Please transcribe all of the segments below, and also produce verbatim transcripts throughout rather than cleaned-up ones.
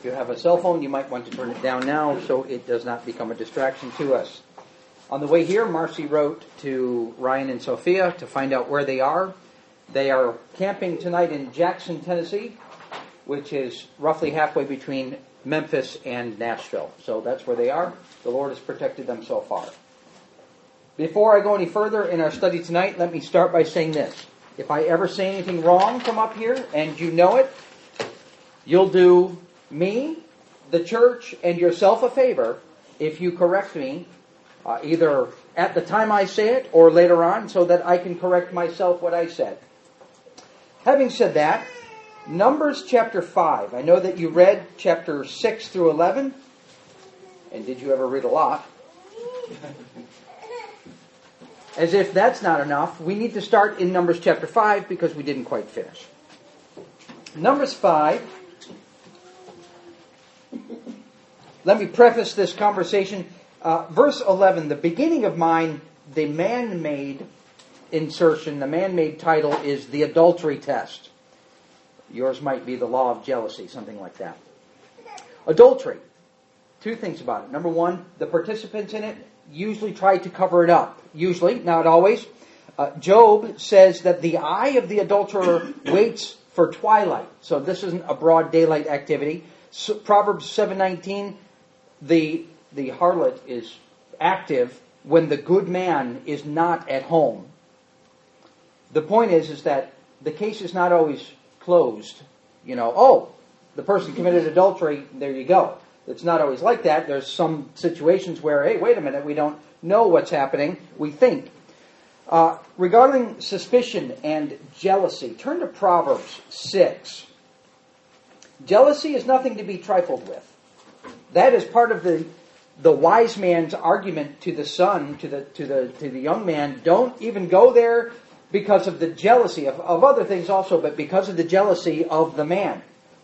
you have a cell phone, you might want to turn it down now so it does not become a distraction to us. On the way here, Marcy wrote to Ryan and Sophia to find out where they are. They are camping tonight in Jackson, Tennessee, which is roughly halfway between Memphis and Nashville. So that's where they are. The Lord has protected them so far. Before I go any further in our study tonight, let me start by saying this. If I ever say anything wrong from up here, and you know it, you'll do me, the church, and yourself a favor if you correct me, uh, either at the time I say it or later on, so that I can correct myself what I said. Having said that, Numbers chapter five. I know that you read chapter six through eleven. And did you ever read a lot? As if that's not enough, we need to start in Numbers chapter five because we didn't quite finish. Numbers five. Let me preface this conversation. Uh, verse eleven, the beginning of mine, the man-made insertion, the man-made title is the adultery test. Yours might be the law of jealousy, something like that. Adultery. Two things about it. Number one, the participants in it usually try to cover it up. Usually, not always. Uh, Job says that the eye of the adulterer waits for twilight. So this isn't a broad daylight activity. So, Proverbs seven nineteen, the, the harlot is active when the good man is not at home. The point is, is that the case is not always closed. You know, oh, the person committed adultery, there you go. It's not always like that. There's some situations where, hey, wait a minute, we don't know what's happening. We think. Uh, regarding suspicion and jealousy, turn to Proverbs six. Jealousy is nothing to be trifled with. That is part of the the wise man's argument to the son, to the to the to the young man. Don't even go there because of the jealousy of, of other things also, but because of the jealousy of the man.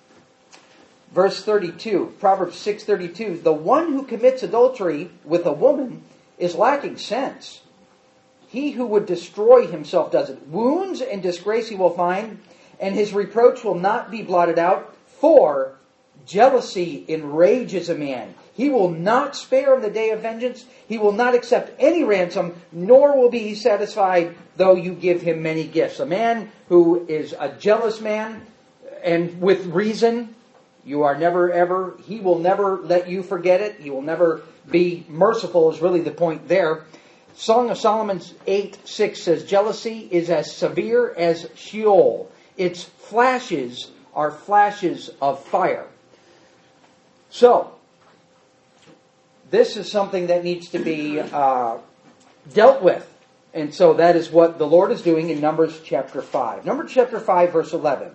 Verse thirty-two, Proverbs six thirty-two, the one who commits adultery with a woman is lacking sense. He who would destroy himself does it. Wounds and disgrace he will find, and his reproach will not be blotted out, for jealousy enrages a man. He will not spare in the day of vengeance. He will not accept any ransom, nor will be he satisfied, though you give him many gifts. A man who is a jealous man, and with reason, you are never ever, he will never let you forget it. He will never be merciful is really the point there. Song of Solomon eight six says, jealousy is as severe as Sheol. Its flashes are flashes of fire. So, this is something that needs to be uh, dealt with. And so that is what the Lord is doing in Numbers chapter five. Numbers chapter five, verse eleven.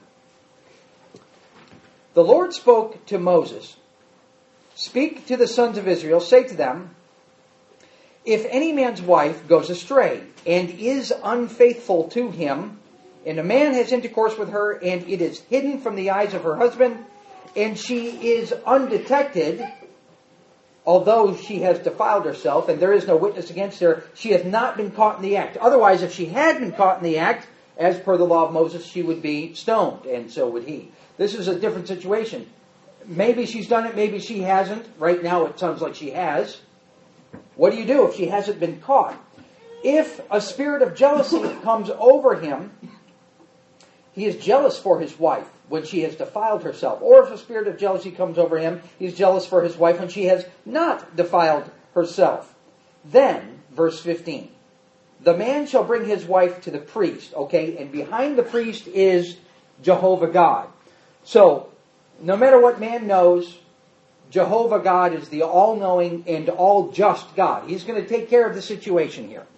The Lord spoke to Moses, speak to the sons of Israel, say to them, if any man's wife goes astray and is unfaithful to him, and a man has intercourse with her, and it is hidden from the eyes of her husband, and she is undetected, although she has defiled herself, and there is no witness against her, she has not been caught in the act. Otherwise, if she had been caught in the act, as per the law of Moses, she would be stoned, and so would he. This is a different situation. Maybe she's done it, maybe she hasn't. Right now it sounds like she has. What do you do if she hasn't been caught? If a spirit of jealousy comes over him, he is jealous for his wife when she has defiled herself. Or if a spirit of jealousy comes over him, he is jealous for his wife when she has not defiled herself. Then, verse fifteen, the man shall bring his wife to the priest. Okay, and behind the priest is Jehovah God. So, no matter what man knows, Jehovah God is the all-knowing and all-just God. He's going to take care of the situation here.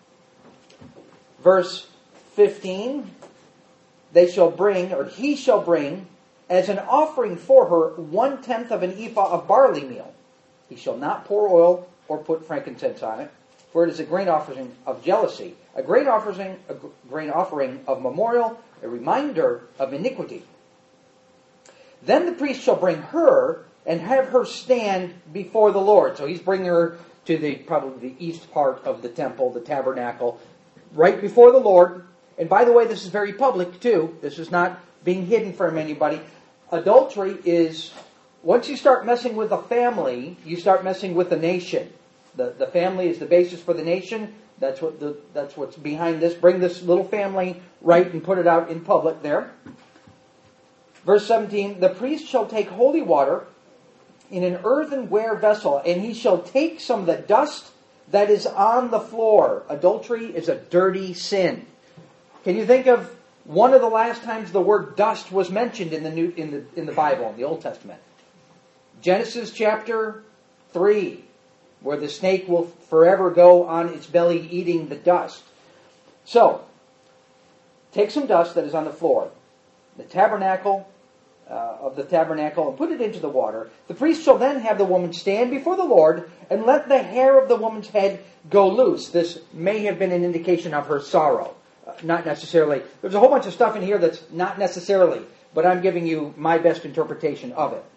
Verse fifteen, they shall bring, or he shall bring, as an offering for her, one-tenth of an ephah of barley meal. He shall not pour oil or put frankincense on it, for it is a grain offering of jealousy, a grain offering, a grain offering of memorial, a reminder of iniquity. Then the priest shall bring her and have her stand before the Lord. So he's bringing her to the probably the east part of the temple, the tabernacle, right before the Lord. And by the way, this is very public too. This is not being hidden from anybody. Adultery is Once you start messing with a family, you start messing with the nation. The, the family is the basis for the nation. That's what the, that's what's behind this. Bring this little family right and put it out in public there. Verse seventeen, the priest shall take holy water in an earthenware vessel, and he shall take some of the dust that is on the floor. Adultery is a dirty sin. Can you think of one of the last times the word dust was mentioned in the New in the in the Bible, in the Old Testament? Genesis chapter three, where the snake will forever go on its belly eating the dust. So, take some dust that is on the floor, the tabernacle uh, of the tabernacle, and put it into the water. The priest shall then have the woman stand before the Lord, and let the hair of the woman's head go loose. This may have been an indication of her sorrow. Uh, not necessarily. There's a whole bunch of stuff in here that's not necessarily, but I'm giving you my best interpretation of it.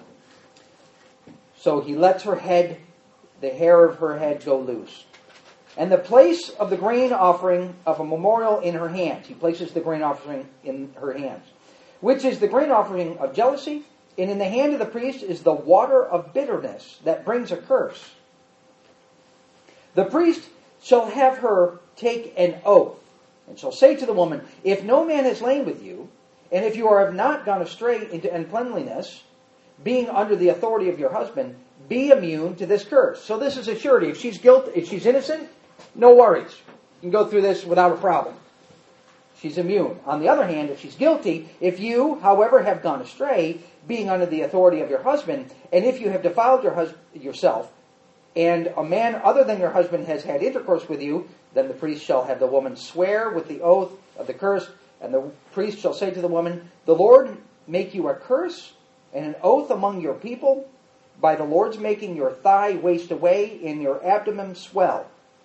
So he lets her head, the hair of her head, go loose. And the place of the grain offering of a memorial in her hands. He places the grain offering in her hands. Which is the grain offering of jealousy. And in the hand of the priest is the water of bitterness that brings a curse. The priest shall have her take an oath. And shall say to the woman, if no man has lain with you, and if you are have not gone astray into uncleanliness, being under the authority of your husband, be immune to this curse. So this is a surety. If she's guilty, if she's innocent, no worries. You can go through this without a problem. She's immune. On the other hand, if she's guilty, if you, however, have gone astray, being under the authority of your husband, and if you have defiled your hus- yourself, and a man other than your husband has had intercourse with you, then the priest shall have the woman swear with the oath of the curse, and the priest shall say to the woman, the Lord make you a curse and an oath among your people, by the Lord's making your thigh waste away and your abdomen swell.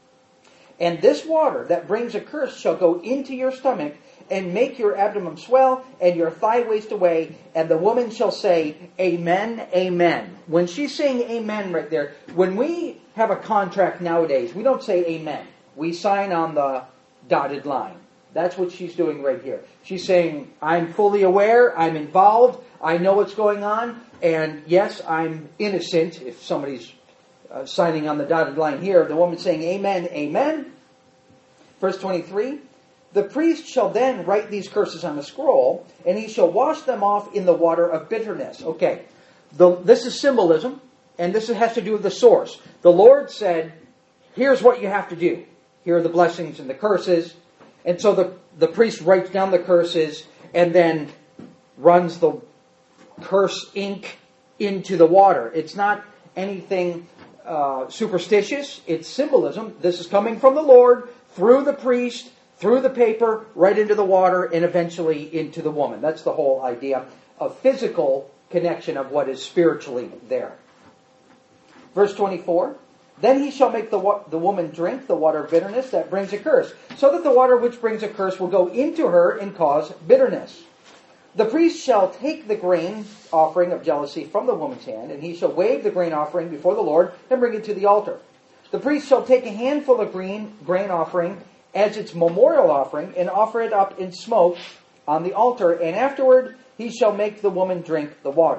And this water that brings a curse shall go into your stomach and make your abdomen swell and your thigh waste away. And the woman shall say, Amen, Amen. When she's saying Amen right there, when we have a contract nowadays, we don't say Amen. We sign on the dotted line. That's what she's doing right here. She's saying, I'm fully aware, I'm involved, I know what's going on, and yes, I'm innocent. If somebody's uh, signing on the dotted line here, the woman's saying, Amen, Amen. Verse twenty-three, the priest shall then write these curses on a scroll, and he shall wash them off in the water of bitterness. Okay, the, this is symbolism, and this has to do with the source. The Lord said, here's what you have to do. Here are the blessings and the curses. And so the, the priest writes down the curses and then runs the curse ink into the water. It's not anything uh, superstitious. It's symbolism. This is coming from the Lord through the priest, through the paper, right into the water, and eventually into the woman. That's the whole idea of physical connection of what is spiritually there. Verse twenty-four. Then he shall make the, wa- the woman drink the water of bitterness that brings a curse, so that the water which brings a curse will go into her and cause bitterness. The priest shall take the grain offering of jealousy from the woman's hand, and he shall wave the grain offering before the Lord and bring it to the altar. The priest shall take a handful of green grain offering as its memorial offering and offer it up in smoke on the altar, and afterward he shall make the woman drink the water.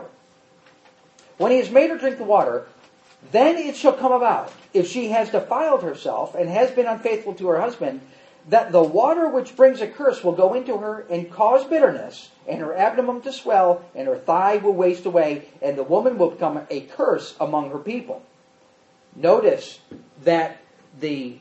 When he has made her drink the water, then it shall come about, if she has defiled herself and has been unfaithful to her husband, that the water which brings a curse will go into her and cause bitterness, and her abdomen to swell, and her thigh will waste away, and the woman will become a curse among her people. Notice that the,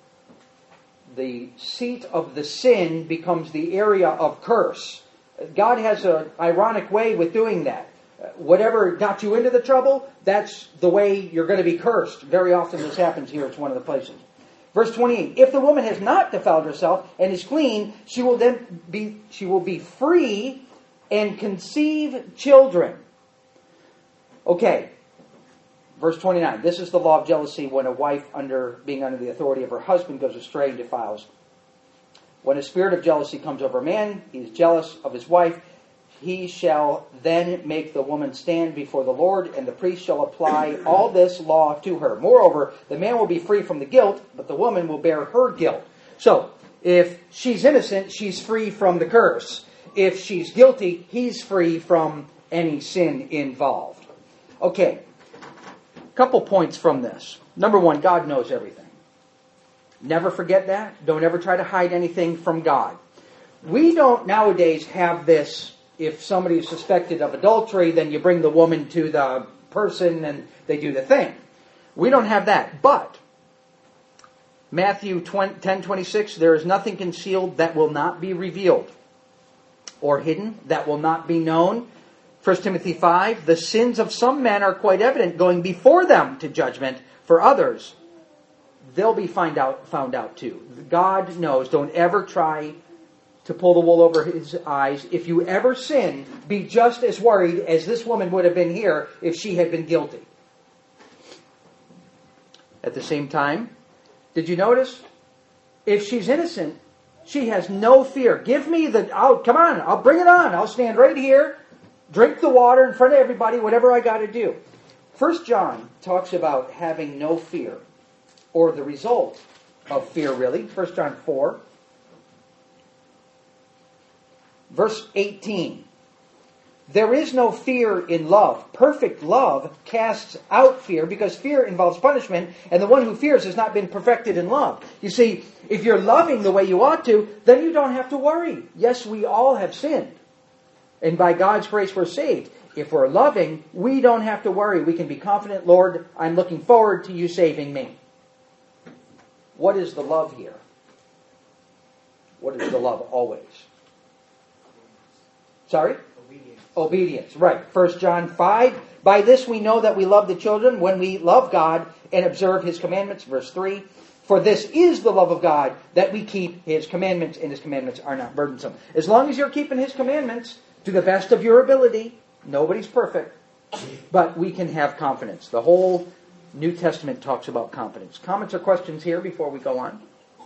the seat of the sin becomes the area of curse. God has an ironic way with doing that. Whatever got you into the trouble, that's the way you're going to be cursed. Very often this happens here. It's one of the places. Verse twenty-eight. If the woman has not defiled herself and is clean, she will then be she will be free and conceive children. Okay. Verse twenty-nine. This is the law of jealousy when a wife, under being under the authority of her husband, goes astray and defiles. When a spirit of jealousy comes over a man, he is jealous of his wife. He shall then make the woman stand before the Lord, and the priest shall apply all this law to her. Moreover, the man will be free from the guilt, but the woman will bear her guilt. So, if she's innocent, she's free from the curse. If she's guilty, he's free from any sin involved. Okay, couple points from this. Number one, God knows everything. Never forget that. Don't ever try to hide anything from God. We don't nowadays have this, if somebody is suspected of adultery, then you bring the woman to the person and they do the thing. We don't have that. But Matthew ten twenty-six, there is nothing concealed that will not be revealed, or hidden that will not be known. First Timothy five, the sins of some men are quite evident, going before them to judgment. For others, they'll be find out, found out too. God knows. Don't ever try to pull the wool over his eyes. If you ever sin, be just as worried as this woman would have been here if she had been guilty. At the same time, did you notice? If she's innocent, she has no fear. Give me the, oh, come on, I'll bring it on. I'll stand right here, drink the water in front of everybody, whatever I got to do. First John talks about having no fear, or the result of fear, really. First John four, verse eighteen. There is no fear in love. Perfect love casts out fear, because fear involves punishment, and the one who fears has not been perfected in love. You see, if you're loving the way you ought to, then you don't have to worry. Yes, we all have sinned, and by God's grace we're saved. If we're loving, we don't have to worry. We can be confident, Lord, I'm looking forward to you saving me. What is the love here? What is the love always? Sorry? Obedience. Obedience, right. First John five. By this we know that we love the children, when we love God and observe His commandments. Verse three. For this is the love of God, that we keep His commandments, and His commandments are not burdensome. As long as you're keeping His commandments to the best of your ability, nobody's perfect, but we can have confidence. The whole New Testament talks about confidence. Comments or questions here before we go on?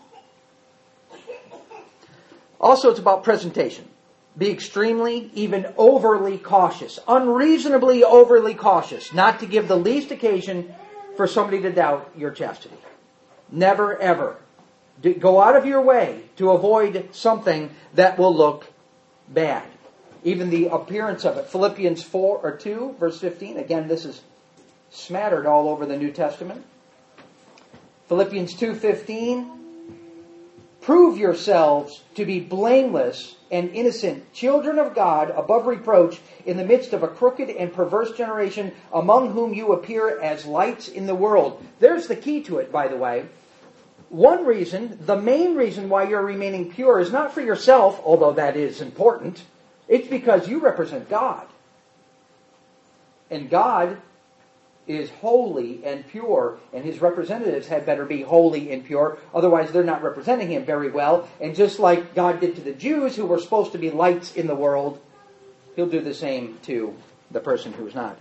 Also, it's about presentation. Be extremely, even overly cautious. Unreasonably overly cautious. Not to give the least occasion for somebody to doubt your chastity. Never, ever. Go out of your way to avoid something that will look bad. Even the appearance of it. Philippians four or two, verse fifteen. Again, this is smattered all over the New Testament. Philippians two fifteen. Prove yourselves to be blameless and innocent, children of God, above reproach, in the midst of a crooked and perverse generation, among whom you appear as lights in the world. There's the key to it, by the way. One reason, the main reason why you're remaining pure is not for yourself, although that is important. It's because you represent God. And God is holy and pure, and His representatives had better be holy and pure, otherwise they're not representing Him very well. And just like God did to the Jews, who were supposed to be lights in the world, He'll do the same to the person who's not.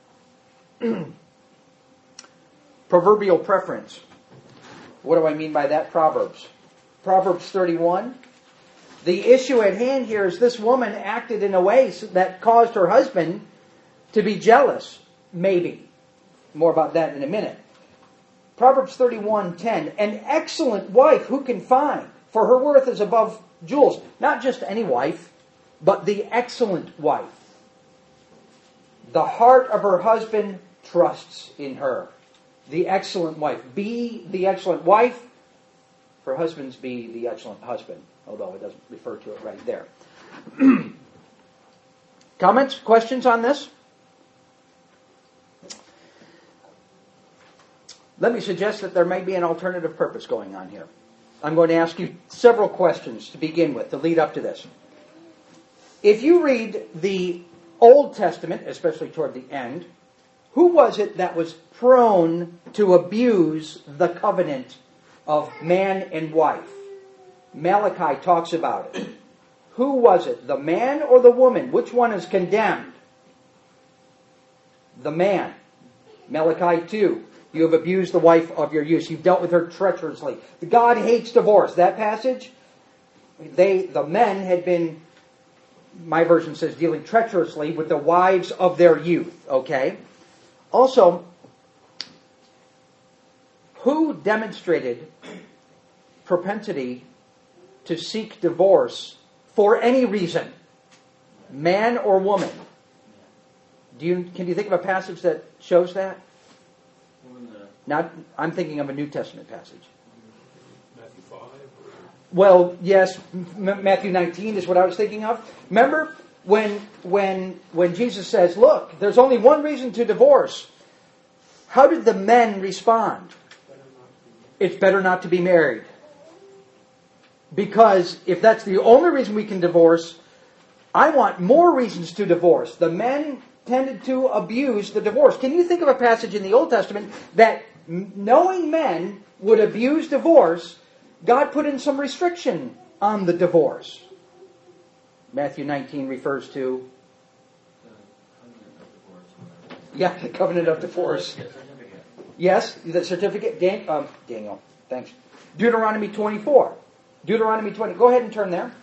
Proverbial preference. What do I mean by that? Proverbs. Proverbs thirty-one. The issue at hand here is this woman acted in a way that caused her husband to be jealous, maybe. More about that in a minute. Proverbs thirty-one ten. An excellent wife who can find? For her worth is above jewels. Not just any wife, but the excellent wife. The heart of her husband trusts in her. The excellent wife. Be the excellent wife. For husbands, be the excellent husband. Although it doesn't refer to it right there. Comments? Questions on this? Let me suggest that there may be an alternative purpose going on here. I'm going to ask you several questions to begin with, to lead up to this. If you read the Old Testament, especially toward the end, who was it that was prone to abuse the covenant of man and wife? Malachi talks about it. Who was it? The man or the woman? Which one is condemned? The man. Malachi two. You have abused the wife of your youth. You've dealt with her treacherously. God hates divorce. That passage, they, the men had been, my version says, dealing treacherously with the wives of their youth. Okay? Also, who demonstrated propensity to seek divorce for any reason? Man or woman? Do you can you think of a passage that shows that? When, uh, Not, I'm thinking of a New Testament passage. Matthew five? Or... Well, yes, M- Matthew nineteen is what I was thinking of. Remember when when when Jesus says, "Look, there's only one reason to divorce." How did the men respond? It's better not to be married. Because if that's the only reason we can divorce, I want more reasons to divorce. The men tended to abuse the divorce. Can you think of a passage in the Old Testament that, knowing men would abuse divorce, God put in some restriction on the divorce? Matthew nineteen refers to... Yeah, the covenant of divorce. Yes, the certificate. Dan, um, Daniel, thanks. Deuteronomy twenty-four. Deuteronomy twenty. Go ahead and turn there.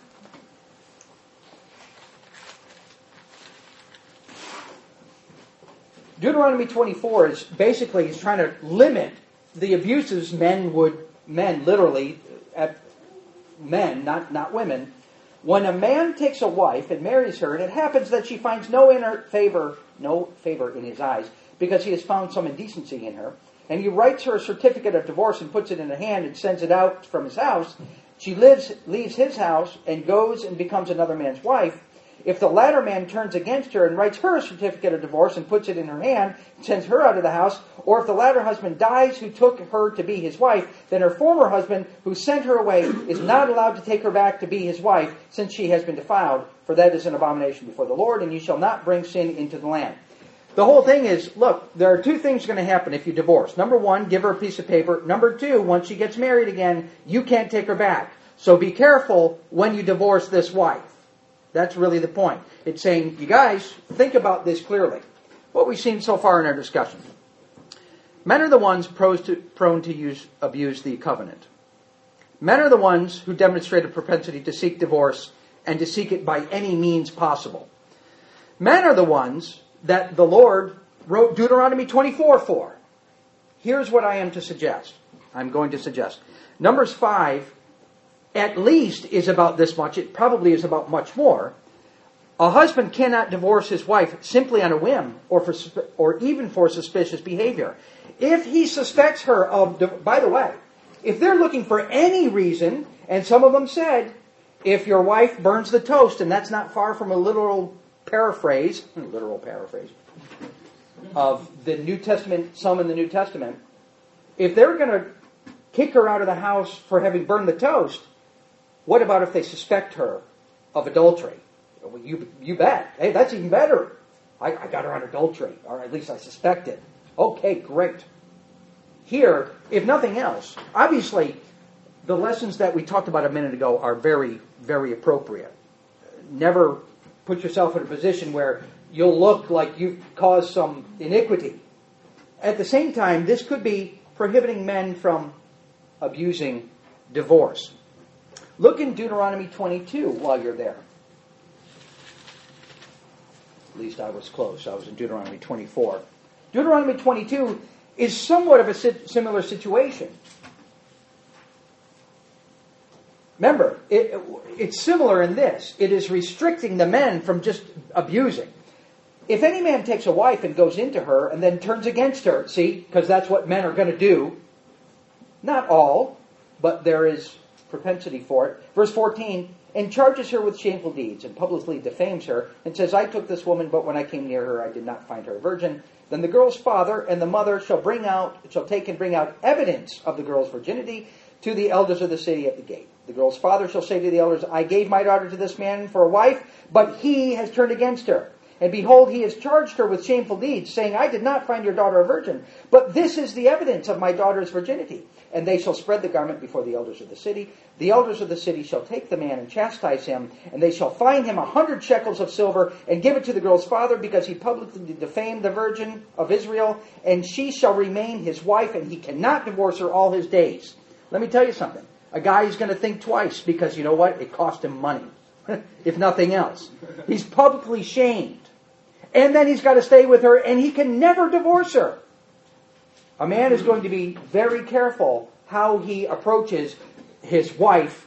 Deuteronomy twenty-four is basically is trying to limit the abuses men would men literally at men, not not women. When a man takes a wife and marries her, and it happens that she finds no inner favor, no favor in his eyes, because he has found some indecency in her, and he writes her a certificate of divorce and puts it in her hand and sends it out from his house, she lives, leaves his house and goes and becomes another man's wife. If the latter man turns against her and writes her a certificate of divorce and puts it in her hand, and sends her out of the house, or if the latter husband dies who took her to be his wife, then her former husband who sent her away is not allowed to take her back to be his wife, since she has been defiled, for that is an abomination before the Lord, and you shall not bring sin into the land. The whole thing is, look, there are two things going to happen if you divorce. Number one, give her a piece of paper. Number two, once she gets married again, you can't take her back. So be careful when you divorce this wife. That's really the point. It's saying, you guys, think about this clearly. What we've seen so far in our discussion. Men are the ones prone to, prone to use, abuse the covenant. Men are the ones who demonstrate a propensity to seek divorce and to seek it by any means possible. Men are the ones that the Lord wrote Deuteronomy twenty-four for. Here's what I am to suggest. I'm going to suggest. Numbers five at least is about this much. It probably is about much more. A husband cannot divorce his wife simply on a whim or for or even for suspicious behavior. If he suspects her of, by the way, if they're looking for any reason, and some of them said, if your wife burns the toast, and that's not far from a literal paraphrase, literal paraphrase, of the New Testament, some in the New Testament, if they're going to kick her out of the house for having burned the toast, what about if they suspect her of adultery? Well, you you bet. Hey, that's even better. I, I got her on adultery, or at least I suspect it. Okay, great. Here, if nothing else, obviously, the lessons that we talked about a minute ago are very, very appropriate. Never put yourself in a position where you'll look like you've caused some iniquity. At the same time, this could be prohibiting men from abusing divorce. Look in Deuteronomy twenty-two while you're there. At least I was close. I was in Deuteronomy twenty-four. Deuteronomy twenty-two is somewhat of a similar situation. Remember, it, it's similar in this. It is restricting the men from just abusing. If any man takes a wife and goes into her and then turns against her, see, because that's what men are going to do. Not all, but there is propensity for it. Verse fourteen, and charges her with shameful deeds and publicly defames her and says, I took this woman, but when I came near her, I did not find her a virgin. Then the girl's father and the mother shall bring out, shall take and bring out evidence of the girl's virginity to the elders of the city at the gate. The girl's father shall say to the elders, I gave my daughter to this man for a wife, but he has turned against her. And behold, he has charged her with shameful deeds, saying, I did not find your daughter a virgin, but this is the evidence of my daughter's virginity. And they shall spread the garment before the elders of the city. The elders of the city shall take the man and chastise him, and they shall fine him a hundred shekels of silver, and give it to the girl's father, because he publicly defamed the virgin of Israel, and she shall remain his wife, and he cannot divorce her all his days. Let me tell you something. A guy is going to think twice, because you know what? It cost him money, if nothing else. He's publicly shamed. And then he's got to stay with her, and he can never divorce her. A man is going to be very careful how he approaches his wife.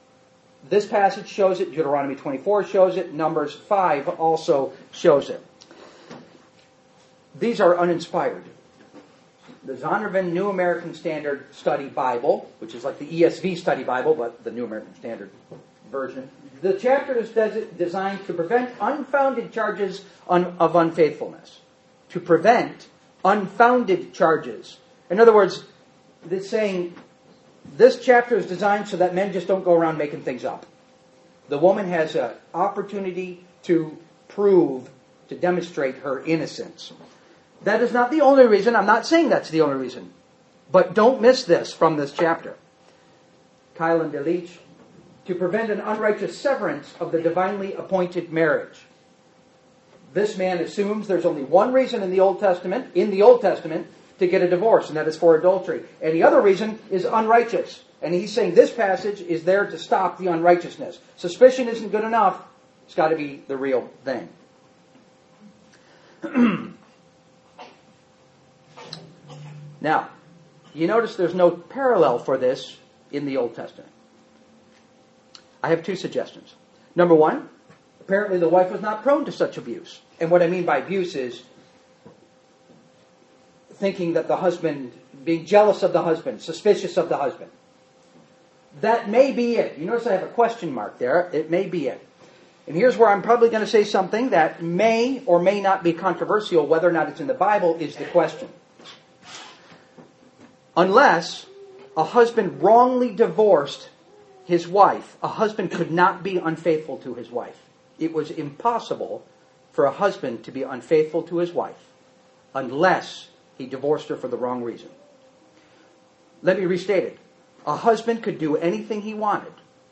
This passage shows it. Deuteronomy twenty-four shows it. Numbers five also shows it. these are uninspired. The Zondervan New American Standard Study Bible, which is like the E S V Study Bible, but the New American Standard version. The chapter is des- designed to prevent unfounded charges on, of unfaithfulness. To prevent unfounded charges. In other words, it's saying this chapter is designed so that men just don't go around making things up. The woman has an opportunity to prove, to demonstrate her innocence. That is not the only reason. I'm not saying that's the only reason. But don't miss this from this chapter. Keil and Delitzsch, to prevent an unrighteous severance of the divinely appointed marriage. This man assumes there's only one reason in the Old Testament, in the Old Testament, to get a divorce, and that is for adultery. And the other reason is unrighteous. And he's saying this passage is there to stop the unrighteousness. Suspicion isn't good enough. It's got to be the real thing. Now, you notice there's no parallel for this in the Old Testament. I have two suggestions. Number one, apparently the wife was not prone to such abuse. And what I mean by abuse is thinking that the husband, being jealous of the husband, suspicious of the husband. That may be it. You notice I have a question mark there. It may be it. And here's where I'm probably going to say something that may or may not be controversial. Whether or not it's in the Bible is the question. Unless a husband wrongly divorced his wife, a husband could not be unfaithful to his wife. It was impossible for a husband to be unfaithful to his wife unless he divorced her for the wrong reason. Let me restate it. A husband could do anything he wanted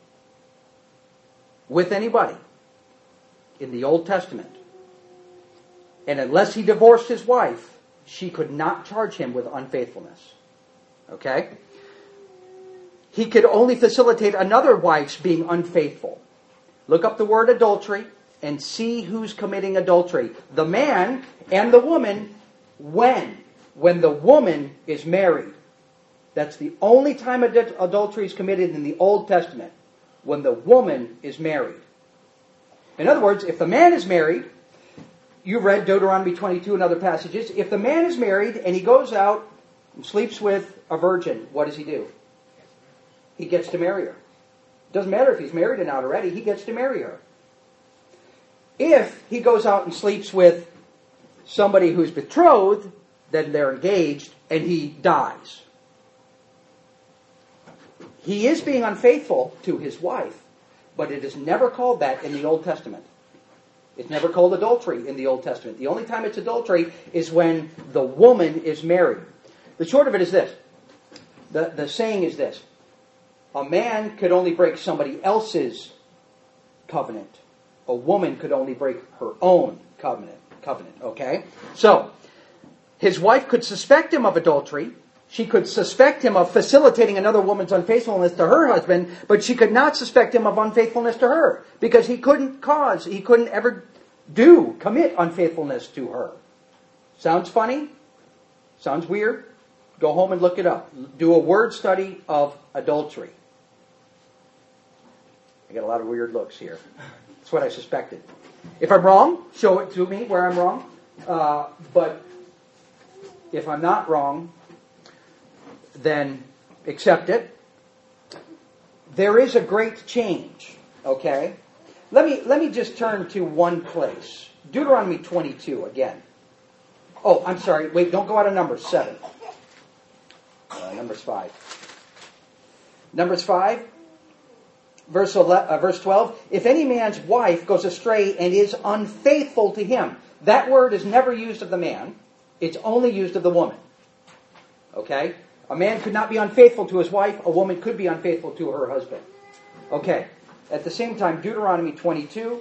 with anybody in the Old Testament. And unless he divorced his wife, she could not charge him with unfaithfulness. Okay? He could only facilitate another wife's being unfaithful. Look up the word adultery and see who's committing adultery. The man and the woman when? When the woman is married. That's the only time ad- adultery is committed in the Old Testament. When the woman is married. In other words, if the man is married, you've read Deuteronomy twenty-two and other passages. If the man is married and he goes out and sleeps with a virgin, what does he do? He gets to marry her. Doesn't matter if he's married or not already, he gets to marry her. If he goes out and sleeps with somebody who's betrothed, then they're engaged, and he dies. He is being unfaithful to his wife, but it is never called that in the Old Testament. It's never called adultery in the Old Testament. The only time it's adultery is when the woman is married. The short of it is this. The, the saying is this. A man could only break somebody else's covenant. A woman could only break her own covenant. Covenant, okay? So, his wife could suspect him of adultery. She could suspect him of facilitating another woman's unfaithfulness to her husband, but she could not suspect him of unfaithfulness to her, because he couldn't cause, he couldn't ever do, commit unfaithfulness to her. Sounds funny? Sounds weird? Go home and look it up. Do a word study of adultery. I got a lot of weird looks here. That's what I suspected. If I'm wrong, show it to me where I'm wrong. Uh, but if I'm not wrong, then accept it. There is a great change, okay? Let me let me just turn to one place. Deuteronomy twenty-two again. Oh, I'm sorry. Wait, don't go out of Numbers seven. Uh, Numbers five. Numbers five, verse eleven, uh, verse twelve. If any man's wife goes astray and is unfaithful to him, that word is never used of the man. It's only used of the woman. Okay? A man could not be unfaithful to his wife. A woman could be unfaithful to her husband. Okay. At the same time, Deuteronomy twenty-two.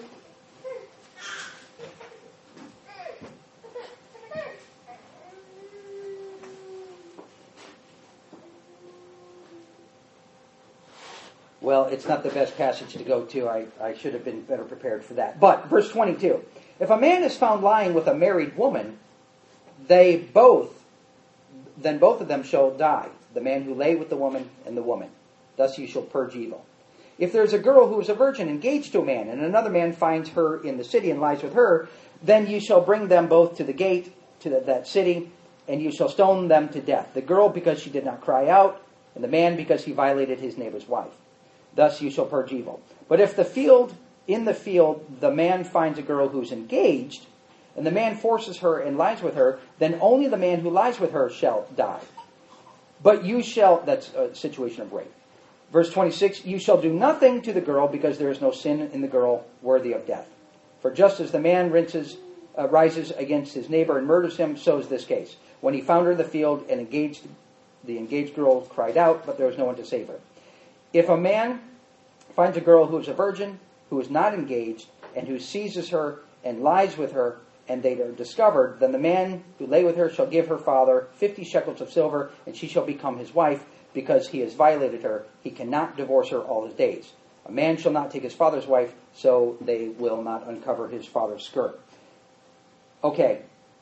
Well, it's not the best passage to go to. I, I should have been better prepared for that. But, verse twenty-two. If a man is found lying with a married woman, they both, then both of them shall die, the man who lay with the woman and the woman. Thus you shall purge evil. If there is a girl who is a virgin engaged to a man, and another man finds her in the city and lies with her, then you shall bring them both to the gate, to the, that city, and you shall stone them to death. The girl because she did not cry out, and the man because he violated his neighbor's wife. Thus you shall purge evil. But if the field, in the field, the man finds a girl who's engaged, and the man forces her and lies with her, then only the man who lies with her shall die. But you shall, that's a situation of rape. Verse twenty-six, you shall do nothing to the girl because there is no sin in the girl worthy of death. For just as the man rinses, uh, rises against his neighbor and murders him, so is this case. When he found her in the field and engaged, the engaged girl cried out, but there was no one to save her. If a man finds a girl who is a virgin, who is not engaged, and who seizes her and lies with her, and they are discovered, then the man who lay with her shall give her father fifty shekels of silver, and she shall become his wife, because he has violated her. He cannot divorce her all his days. A man shall not take his father's wife, so they will not uncover his father's skirt. Okay.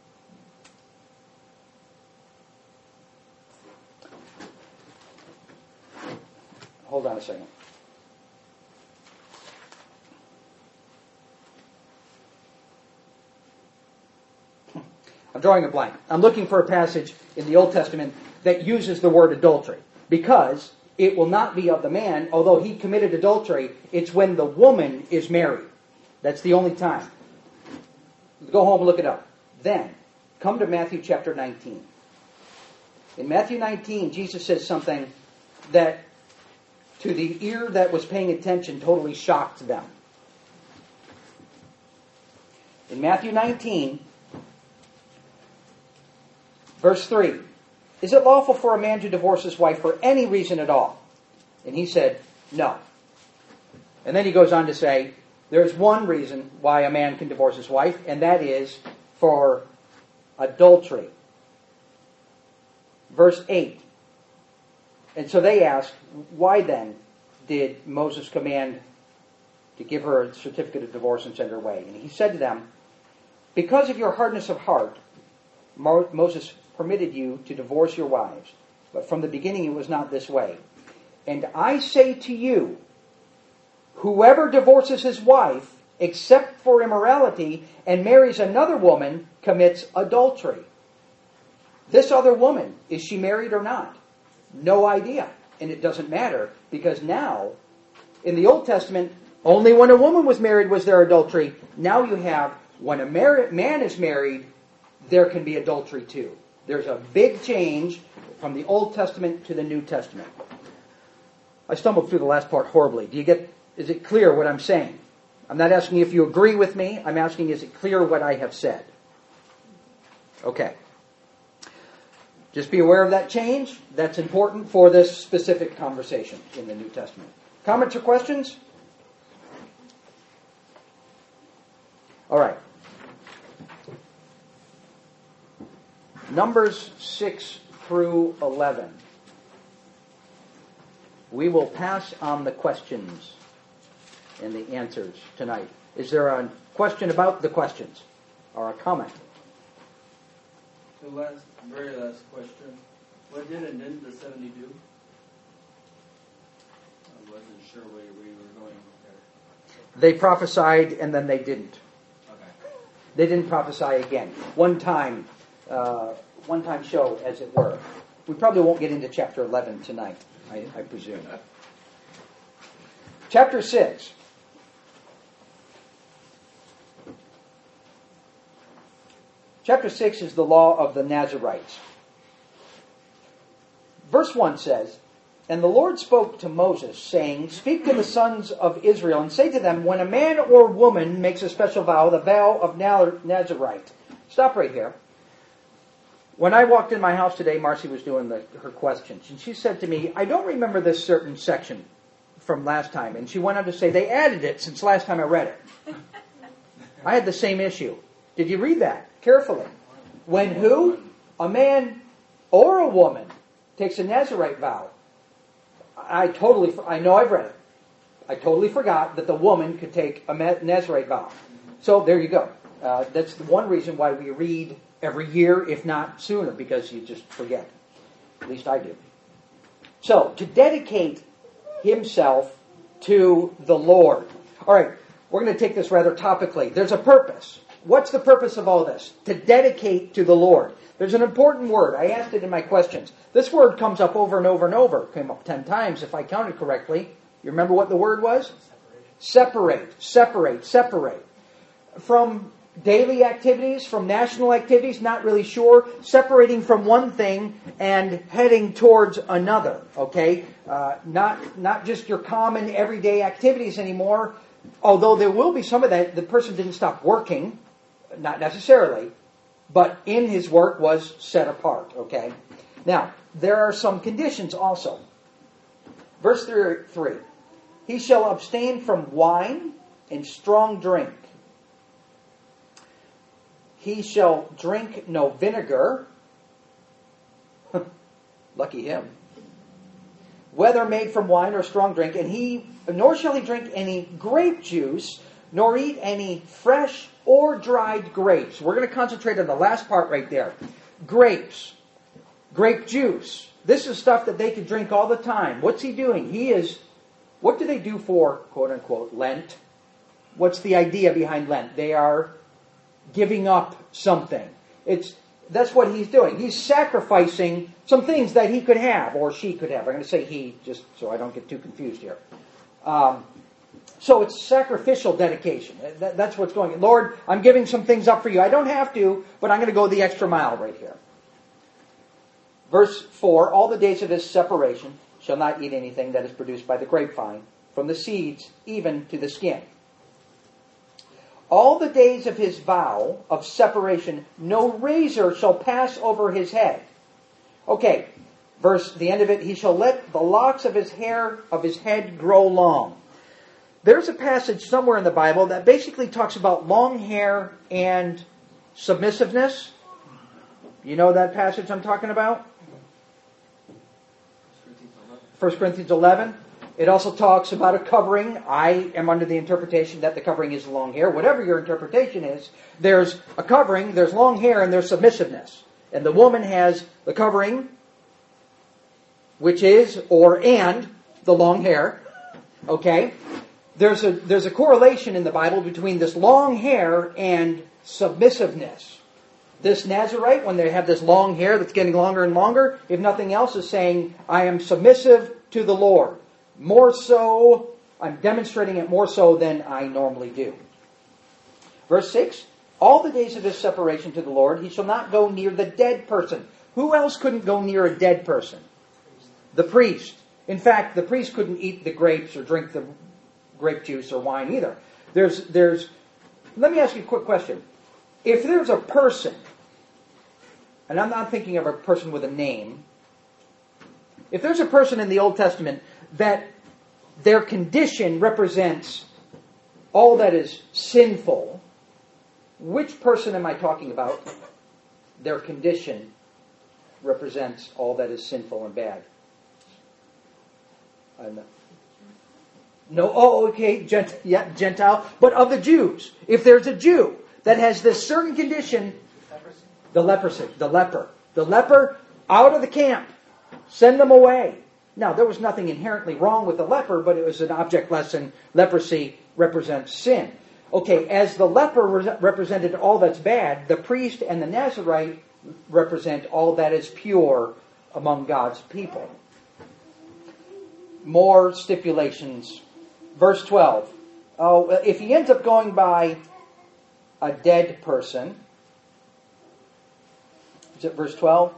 Hold on a second. I'm drawing a blank. I'm looking for a passage in the Old Testament that uses the word adultery, because it will not be of the man, although he committed adultery. It's when the woman is married. That's the only time. Go home and look it up. Then, come to Matthew chapter nineteen. In Matthew nineteen, Jesus says something that, to the ear that was paying attention, totally shocked them. In Matthew nineteen, verse three, is it lawful for a man to divorce his wife for any reason at all? And he said, no. And then he goes on to say, there's one reason why a man can divorce his wife, and that is for adultery. Verse eight. And so they asked, why then did Moses command to give her a certificate of divorce and send her away? And he said to them, because of your hardness of heart, Moses permitted you to divorce your wives, but from the beginning it was not this way. And I say to you, whoever divorces his wife, except for immorality, and marries another woman, commits adultery. This other woman, is she married or not? No idea. And it doesn't matter, because now, in the Old Testament, only when a woman was married was there adultery. Now you have, when a mar- man is married, there can be adultery too. There's a big change from the Old Testament to the New Testament. I stumbled through the last part horribly. Do you get, is it clear what I'm saying? I'm not asking if you agree with me. I'm asking, is it clear what I have said? Okay. Just be aware of that change. That's important for this specific conversation in the New Testament. Comments or questions? All right. Numbers six through eleven. We will pass on the questions and the answers tonight. Is there a question about the questions or a comment? The last, very last question. What did and didn't the seventy do? I wasn't sure where we were going there. They prophesied and then they didn't. Okay. They didn't prophesy again. One time, uh, one time show, as it were. We probably won't get into chapter eleven tonight, I, I presume. Chapter six. Chapter six is the law of the Nazarites. Verse one says, and the Lord spoke to Moses, saying, speak to the sons of Israel, and say to them, when a man or woman makes a special vow, the vow of Nazarite. Stop right here. When I walked in my house today, Marcy was doing the, her questions, and she said to me, I don't remember this certain section from last time. And she went on to say, they added it since last time I read it. I had the same issue. Did you read that carefully? When who? A man or a woman takes a Nazarite vow. I totally, I know I've read it. I totally forgot that the woman could take a Nazarite vow. So there you go. Uh, that's the one reason why we read every year, if not sooner, because you just forget. At least I do. So, to dedicate himself to the Lord. All right, we're going to take this rather topically. There's a purpose. What's the purpose of all this? To dedicate to the Lord. There's an important word. I asked it in my questions. This word comes up over and over and over. It came up ten times if I counted correctly. You remember what the word was? Separate. Separate. Separate. From daily activities, from national activities, not really sure. Separating from one thing and heading towards another. Okay? Uh, not, not just your common everyday activities anymore. Although there will be some of that. The person didn't stop working. Not necessarily. But in his work was set apart. Okay? Now, there are some conditions also. Verse three. He shall abstain from wine and strong drink. He shall drink no vinegar. Lucky him. Whether made from wine or strong drink, and he nor shall he drink any grape juice, nor eat any fresh or dried grapes. We're going to concentrate on the last part right there. Grapes. Grape juice. This is stuff that they could drink all the time. What's he doing? He is, what do they do for, quote unquote, Lent? What's the idea behind Lent? They are giving up something. It's, that's what he's doing. He's sacrificing some things that he could have, or she could have. I'm going to say he, just so I don't get too confused here. Um, so it's sacrificial dedication. That, that's what's going on. Lord, I'm giving some things up for you. I don't have to, but I'm going to go the extra mile right here. Verse four, all the days of his separation shall not eat anything that is produced by the grapevine, from the seeds even to the skin. All the days of his vow of separation, no razor shall pass over his head. Okay, verse, the end of it, he shall let the locks of his hair of his head grow long. There's a passage somewhere in the Bible that basically talks about long hair and submissiveness. You know that passage I'm talking about? First Corinthians eleven. It also talks about a covering. I am under the interpretation that the covering is long hair. Whatever your interpretation is, there's a covering, there's long hair, and there's submissiveness. And the woman has the covering, which is, or and, the long hair. Okay? There's a, there's a correlation in the Bible between this long hair and submissiveness. This Nazirite, when they have this long hair that's getting longer and longer, if nothing else, is saying, I am submissive to the Lord. More so, I'm demonstrating it more so than I normally do. Verse six, all the days of his separation to the Lord, he shall not go near the dead person. Who else couldn't go near a dead person? The priest. In fact, the priest couldn't eat the grapes or drink the grape juice or wine either. There's, there's. Let me ask you a quick question. If there's a person, and I'm not thinking of a person with a name, if there's a person in the Old Testament that their condition represents all that is sinful, which person am I talking about? Their condition represents all that is sinful and bad. I'm not, no, oh, okay, Gent, yeah, Gentile, but of the Jews. If there's a Jew that has this certain condition, the leprosy, the leper, the leper out of the camp, send them away. Now, there was nothing inherently wrong with the leper, but it was an object lesson. Leprosy represents sin. Okay, as the leper re- represented all that's bad, the priest and the Nazirite represent all that is pure among God's people. More stipulations. Verse twelve. Oh, if he ends up going by a dead person, is it verse twelve?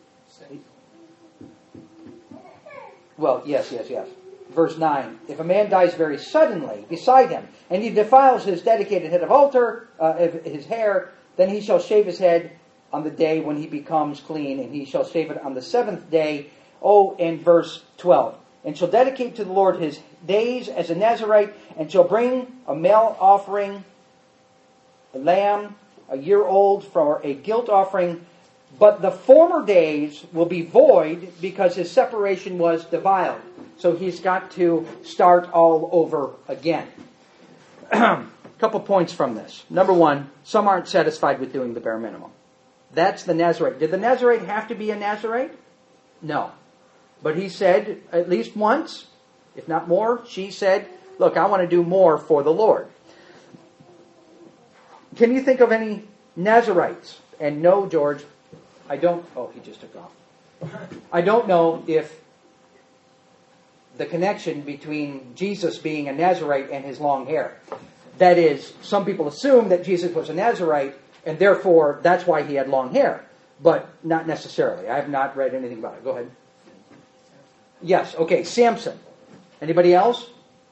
Well, yes, yes, yes. Verse nine. If a man dies very suddenly beside him, and he defiles his dedicated head of altar, uh, his hair, then he shall shave his head on the day when he becomes clean, and he shall shave it on the seventh day. Oh, and verse twelve. And shall dedicate to the Lord his days as a Nazirite, and shall bring a male offering, a lamb, a year old, for a guilt offering. But the former days will be void because his separation was defiled. So he's got to start all over again. A couple points from this. Number one, some aren't satisfied with doing the bare minimum. That's the Nazirite. Did the Nazirite have to be a Nazirite? No. But he said at least once, if not more, she said, look, I want to do more for the Lord. Can you think of any Nazarites? And no, George, I don't... Oh, he just took off. I don't know if the connection between Jesus being a Nazarite and his long hair. That is, some people assume that Jesus was a Nazarite, and therefore that's why he had long hair. But not necessarily. I have not read anything about it. Go ahead. Yes, okay, Samson. Anybody else?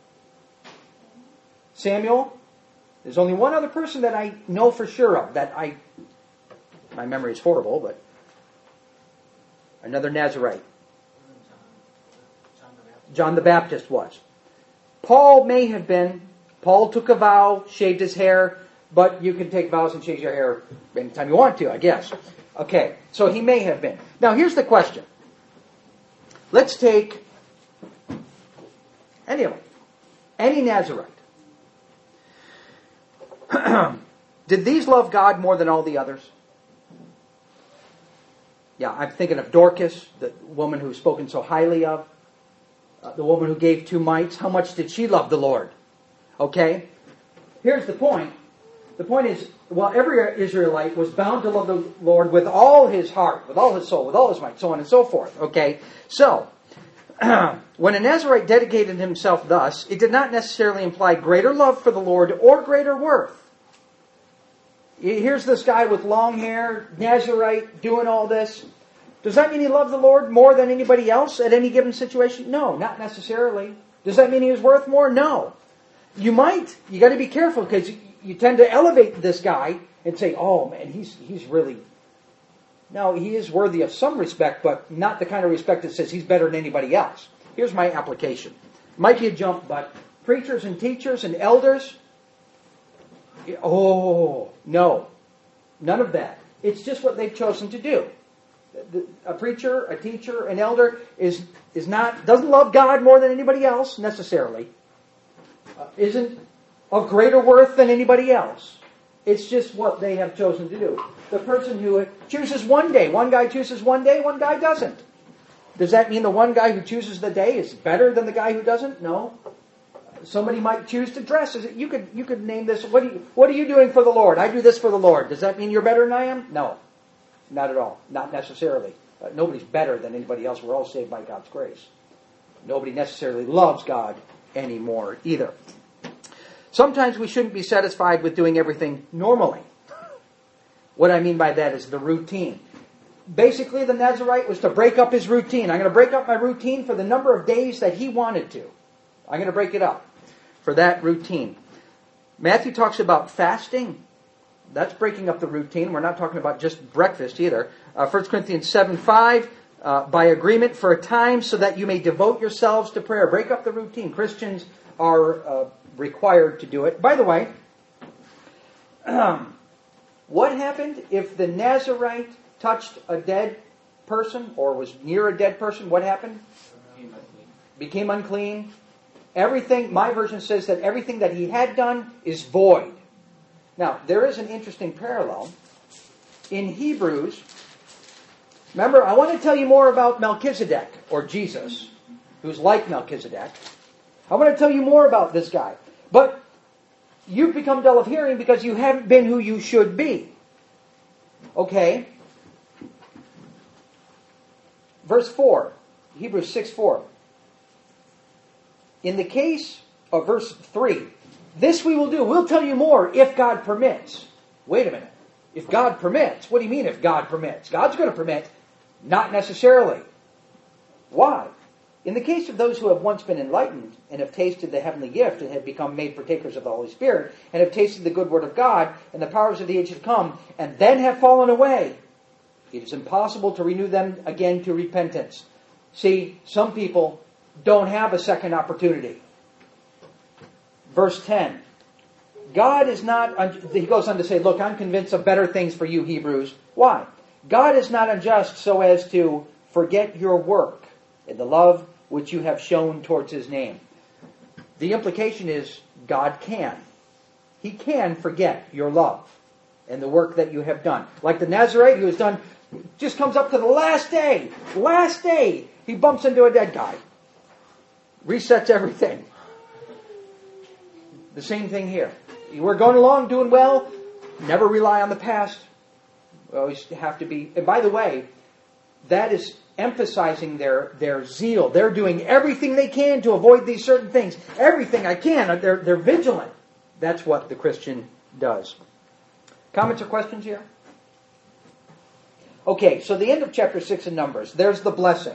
Samuel? There's only one other person that I know for sure of that I... My memory is horrible, but... Another Nazarite. John the Baptist was. Paul may have been. Paul took a vow, shaved his hair, but you can take vows and shave your hair anytime you want to, I guess. Okay, so he may have been. Now here's the question. Let's take any of them. Any Nazarite. Did these love God more than all the others? Yeah, I'm thinking of Dorcas, the woman who's spoken so highly of. Uh, the woman who gave two mites. How much did she love the Lord? Okay? Here's the point. The point is, well, every Israelite was bound to love the Lord with all his heart, with all his soul, with all his might, so on and so forth. Okay? So, when a Nazarite dedicated himself thus, it did not necessarily imply greater love for the Lord or greater worth. Here's this guy with long hair, Nazarite, doing all this. Does that mean he loved the Lord more than anybody else at any given situation? No, not necessarily. Does that mean he was worth more? No. You might. You got to be careful because you, you tend to elevate this guy and say, "Oh man, he's he's really." No, he is worthy of some respect, but not the kind of respect that says he's better than anybody else. Here's my application. Might be a jump, but preachers and teachers and elders. Oh no, none of that. It's just what they've chosen to do. A preacher, a teacher, an elder is is not doesn't love God more than anybody else necessarily. Uh, isn't of greater worth than anybody else. It's just what they have chosen to do. The person who chooses one day, one guy chooses one day, one guy doesn't. Does that mean the one guy who chooses the day is better than the guy who doesn't? No. Somebody might choose to dress. Is it, you could you could name this. What are you What are you doing for the Lord? I do this for the Lord. Does that mean you're better than I am? No. Not at all. Not necessarily. Uh, nobody's better than anybody else. We're all saved by God's grace. Nobody necessarily loves God anymore either. Sometimes we shouldn't be satisfied with doing everything normally. What I mean by that is the routine. Basically, the Nazarite was to break up his routine. I'm going to break up my routine for the number of days that he wanted to. I'm going to break it up for that routine. Matthew talks about fasting. That's breaking up the routine. We're not talking about just breakfast either. Uh, First Corinthians seven five, uh, by agreement for a time so that you may devote yourselves to prayer. Break up the routine. Christians are uh, required to do it. By the way, um, what happened if the Nazarite touched a dead person or was near a dead person? What happened? Became unclean. Became unclean. Everything, my version says that everything that he had done is void. Now, there is an interesting parallel. In Hebrews, remember, I want to tell you more about Melchizedek, or Jesus, who's like Melchizedek. I want to tell you more about this guy. But you've become dull of hearing because you haven't been who you should be. Okay. Verse four, Hebrews six four. In the case of verse three, this we will do. We'll tell you more if God permits. Wait a minute. If God permits. What do you mean if God permits? God's going to permit. Not necessarily. Why? In the case of those who have once been enlightened and have tasted the heavenly gift and have become made partakers of the Holy Spirit and have tasted the good word of God and the powers of the age to come and then have fallen away, it is impossible to renew them again to repentance. See, some people don't have a second opportunity. Verse ten. God is not, he goes on to say, look, I'm convinced of better things for you, Hebrews. Why? God is not unjust so as to forget your work and the love which you have shown towards his name. The implication is God can. He can forget your love and the work that you have done. Like the Nazarite who has done, just comes up to the last day. Last day, he bumps into a dead guy. Resets everything. The same thing here. We're going along, doing well. Never rely on the past. We always have to be... And by the way, that is emphasizing their, their zeal. They're doing everything they can to avoid these certain things. Everything I can. They're, they're vigilant. That's what the Christian does. Comments or questions here? Okay, so the end of chapter six in Numbers. There's the blessing.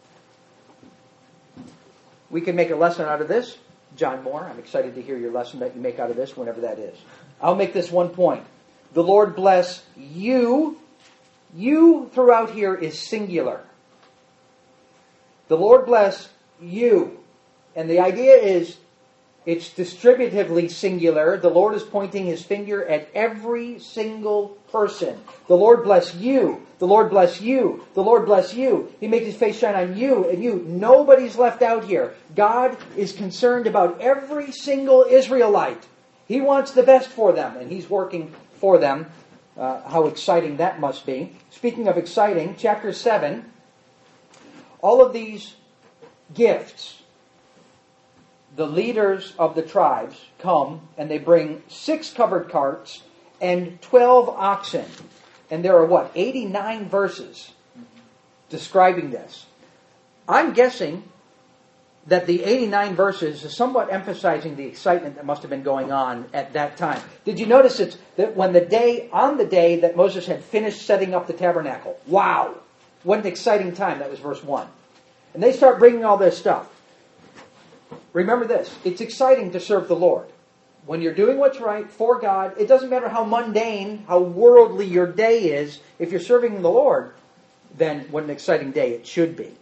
We can make a lesson out of this. John Moore, I'm excited to hear your lesson that you make out of this, whenever that is. I'll make this one point. The Lord bless you. You throughout here is singular. The Lord bless you. And the idea is, it's distributively singular. The Lord is pointing His finger at every single person. The Lord bless you. The Lord bless you. The Lord bless you. He makes His face shine on you and you. Nobody's left out here. God is concerned about every single Israelite. He wants the best for them, and He's working for them. Uh, how exciting that must be. Speaking of exciting, chapter seven, all of these gifts, the leaders of the tribes come and they bring six covered carts and twelve oxen. And there are what, eighty-nine verses describing this. I'm guessing that the eighty-nine verses is somewhat emphasizing the excitement that must have been going on at that time. Did you notice it, that when the day, on the day that Moses had finished setting up the tabernacle, wow, what an exciting time. That was verse one. And they start bringing all this stuff. Remember this, it's exciting to serve the Lord. When you're doing what's right for God, it doesn't matter how mundane, how worldly your day is. If you're serving the Lord, then what an exciting day it should be.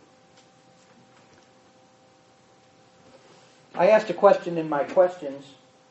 I asked a question in my questions.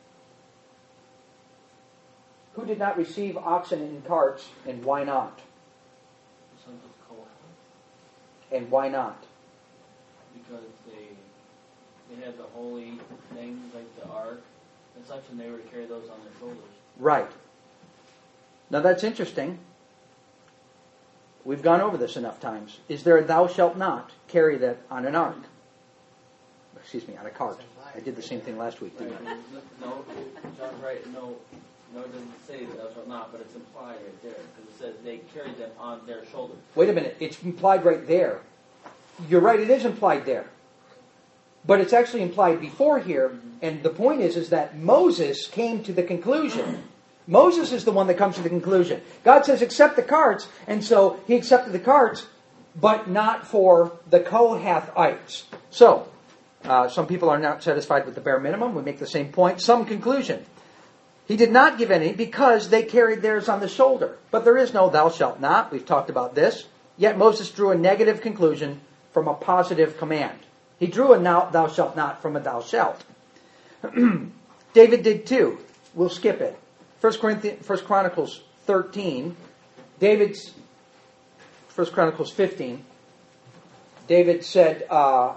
Who did not receive oxen in carts, and why not? The sons of Korah. And why not? Because they they had the holy things like the ark and such, and they were to carry those on their shoulders. Right. Now that's interesting. We've gone over this enough times. Is there a thou shalt not carry that on an ark? Excuse me, on a cart. I did the same thing last week, didn't Right. I? No, John's right. No, no, it doesn't say thou shalt not, but it's implied right there because it says they carried them on their shoulders. Wait a minute. It's implied right there. You're right, it is implied there. But it's actually implied before here. And the point is, is that Moses came to the conclusion. Moses is the one that comes to the conclusion. God says, accept the carts. And so he accepted the carts, but not for the Kohathites. So, uh, some people are not satisfied with the bare minimum. We make the same point. Some conclusion. He did not give any because they carried theirs on the shoulder. But there is no thou shalt not. We've talked about this. Yet Moses drew a negative conclusion from a positive command. He drew a now, thou shalt not from a thou shalt. David did too. We'll skip it. First Corinthians, First Chronicles thirteen. David's First Chronicles fifteen. David said, uh,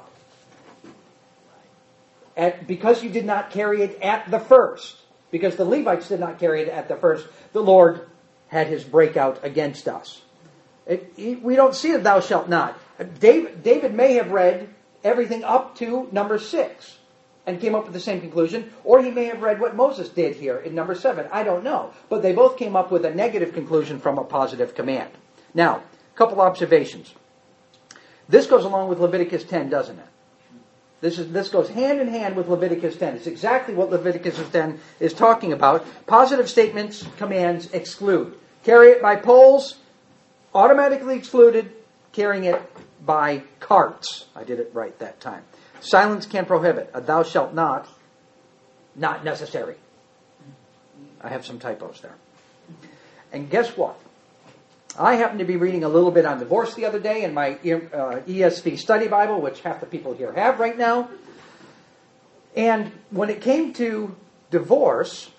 at, because you did not carry it at the first, because the Levites did not carry it at the first, the Lord had His breakout against us. It, it, we don't see a thou shalt not. David, David may have read everything up to number six and came up with the same conclusion, or he may have read what Moses did here in number seven. I don't know. But they both came up with a negative conclusion from a positive command. Now, a couple observations. This goes along with Leviticus ten, doesn't it? This is this goes hand in hand with Leviticus ten. It's exactly what Leviticus ten is talking about. Positive statements, commands exclude. Carry it by poles, automatically excluded. Carrying it by carts. I did it right that time. Silence can prohibit. A thou shalt not, not necessary. I have some typos there. And guess what? I happened to be reading a little bit on divorce the other day in my uh, E S V study Bible, which half the people here have right now. And when it came to divorce,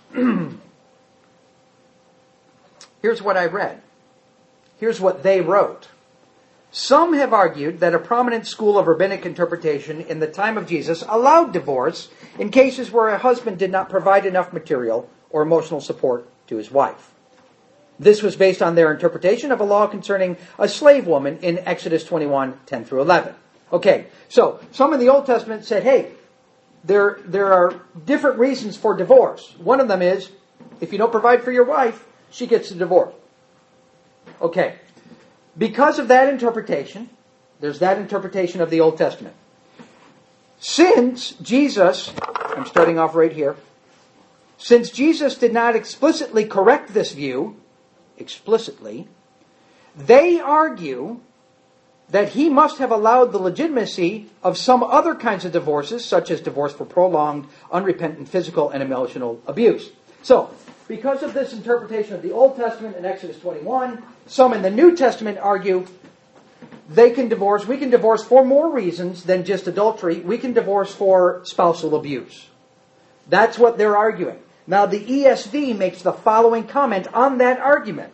here's what I read. Here's what they wrote. Some have argued that a prominent school of rabbinic interpretation in the time of Jesus allowed divorce in cases where a husband did not provide enough material or emotional support to his wife. This was based on their interpretation of a law concerning a slave woman in Exodus twenty-one, ten through eleven. Okay, so some in the Old Testament said, hey, there, there are different reasons for divorce. One of them is, if you don't provide for your wife, she gets the divorce. Okay. Because of that interpretation, there's that interpretation of the Old Testament. Since Jesus, I'm starting off right here, since Jesus did not explicitly correct this view, explicitly, they argue that he must have allowed the legitimacy of some other kinds of divorces, such as divorce for prolonged, unrepentant physical and emotional abuse. So, because of this interpretation of the Old Testament in Exodus twenty-one, some in the New Testament argue they can divorce, we can divorce for more reasons than just adultery. We can divorce for spousal abuse. That's what they're arguing. Now, the E S V makes the following comment on that argument.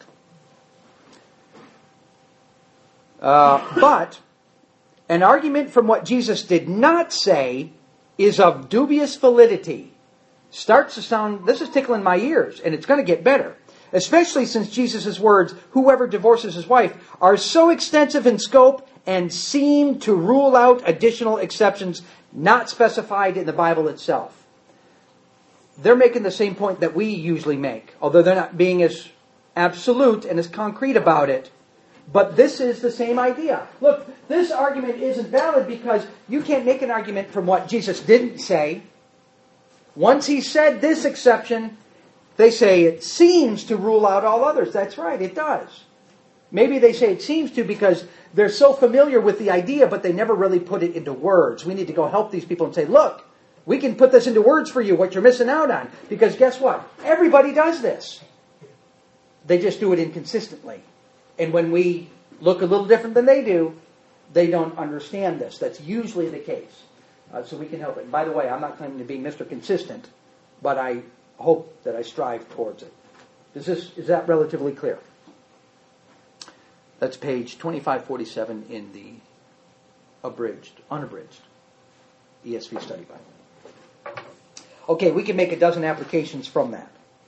Uh, but an argument from what Jesus did not say is of dubious validity. Starts to sound, this is tickling my ears, and it's going to get better. Especially since Jesus' words, whoever divorces his wife, are so extensive in scope and seem to rule out additional exceptions not specified in the Bible itself. They're making the same point that we usually make, although they're not being as absolute and as concrete about it. But this is the same idea. Look, this argument isn't valid because you can't make an argument from what Jesus didn't say. Once he said this exception, they say it seems to rule out all others. That's right, it does. Maybe they say it seems to because they're so familiar with the idea, but they never really put it into words. We need to go help these people and say, look, we can put this into words for you, what you're missing out on. Because guess what? Everybody does this. They just do it inconsistently. And when we look a little different than they do, they don't understand this. That's usually the case. Uh, so we can help it. And by the way, I'm not claiming to be Mister Consistent, but I hope that I strive towards it. Is this is that relatively clear? That's page twenty-five forty-seven in the abridged, unabridged E S V Study Bible. Okay, we can make a dozen applications from that.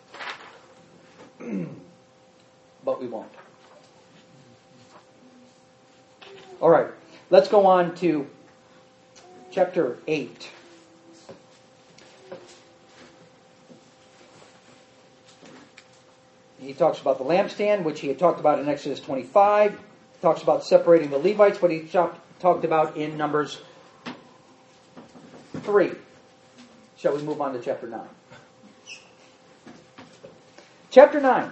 But we won't. All right, let's go on to chapter eight. He talks about the lampstand, which he had talked about in Exodus twenty-five. He talks about separating the Levites, what he talked about in Numbers three. Shall we move on to chapter nine? Chapter nine.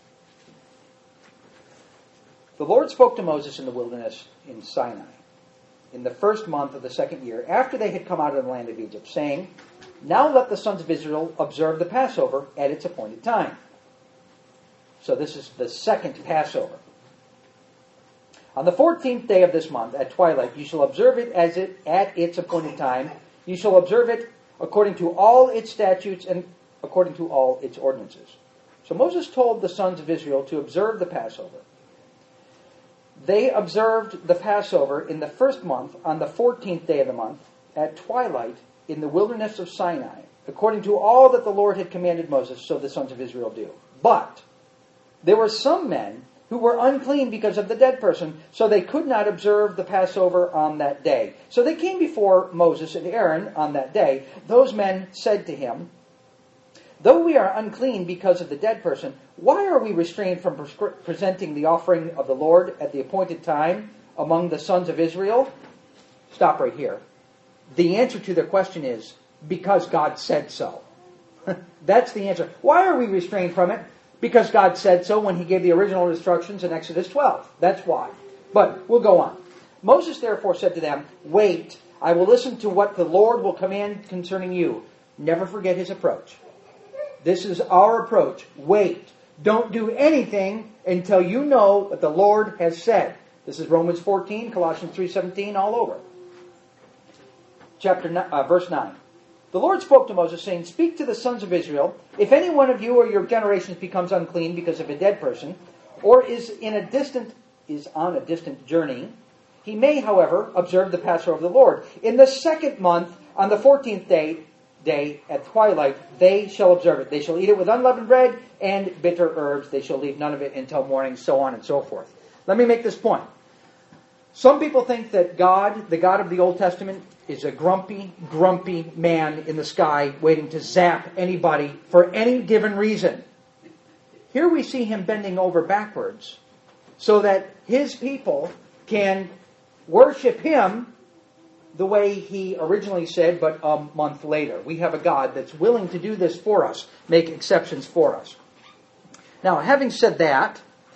The Lord spoke to Moses in the wilderness in Sinai, in the first month of the second year, after they had come out of the land of Egypt, saying, now let the sons of Israel observe the Passover at its appointed time. So this is the second Passover. On the fourteenth day of this month, at twilight, you shall observe it as it at its appointed time. You shall observe it according to all its statutes and according to all its ordinances. So Moses told the sons of Israel to observe the Passover. They observed the Passover in the first month, on the fourteenth day of the month, at twilight, in the wilderness of Sinai, according to all that the Lord had commanded Moses, so the sons of Israel do. But there were some men who were unclean because of the dead person, so they could not observe the Passover on that day. So they came before Moses and Aaron on that day. Those men said to him, though we are unclean because of the dead person, why are we restrained from prescri- presenting the offering of the Lord at the appointed time among the sons of Israel? Stop right here. The answer to their question is, because God said so. That's the answer. Why are we restrained from it? Because God said so when he gave the original instructions in Exodus twelve. That's why. But we'll go on. Moses therefore said to them, wait, I will listen to what the Lord will command concerning you. Never forget his approach. This is our approach. Wait. Don't do anything until you know what the Lord has said. This is Romans fourteen, Colossians three seventeen, all over. Chapter uh, verse nine. The Lord spoke to Moses, saying, speak to the sons of Israel, if any one of you or your generations becomes unclean because of a dead person, or is in a distant is on a distant journey, he may, however, observe the Passover of the Lord. In the second month, on the fourteenth day, day at twilight, they shall observe it. They shall eat it with unleavened bread and bitter herbs. They shall leave none of it until morning, so on and so forth. Let me make this point. Some people think that God, the God of the Old Testament, is a grumpy, grumpy man in the sky waiting to zap anybody for any given reason. Here we see him bending over backwards so that his people can worship him the way he originally said, but a month later. We have a God that's willing to do this for us, make exceptions for us. Now, having said that,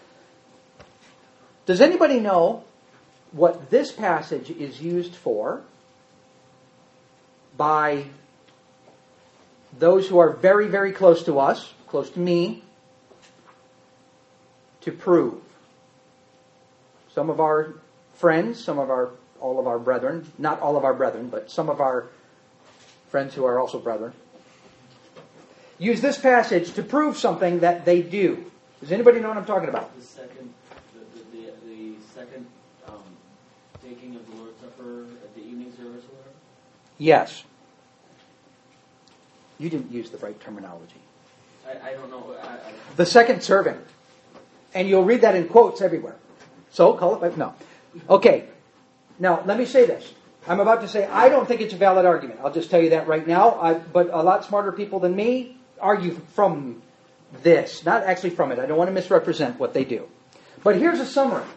does anybody know what this passage is used for by those who are very, very close to us, close to me, to prove? Some of our friends, some of our, all of our brethren, not all of our brethren, but some of our friends who are also brethren, use this passage to prove something that they do. Does anybody know what I'm talking about? The second, the, the, the, the second um, taking of the Lord's Supper at the evening service or whatever? Yes. You didn't use the right terminology. I, I don't know. I, I, The second serving. And you'll read that in quotes everywhere. So, call it by... No. Okay. Now, let me say this. I'm about to say I don't think it's a valid argument. I'll just tell you that right now. I, but a lot smarter people than me argue from this. Not actually from it. I don't want to misrepresent what they do. But here's a summary.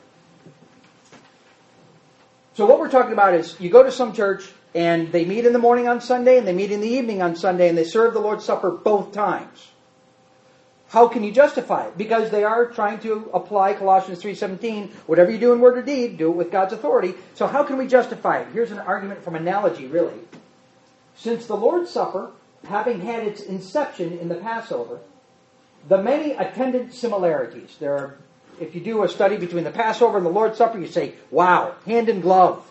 So what we're talking about is you go to some church and they meet in the morning on Sunday and they meet in the evening on Sunday and they serve the Lord's Supper both times. How can you justify it? Because they are trying to apply Colossians three seventeen, whatever you do in word or deed, do it with God's authority. So how can we justify it? Here's an argument from analogy, really. Since the Lord's Supper, having had its inception in the Passover, the many attendant similarities. There are, if you do a study between the Passover and the Lord's Supper, you say, wow, hand in glove.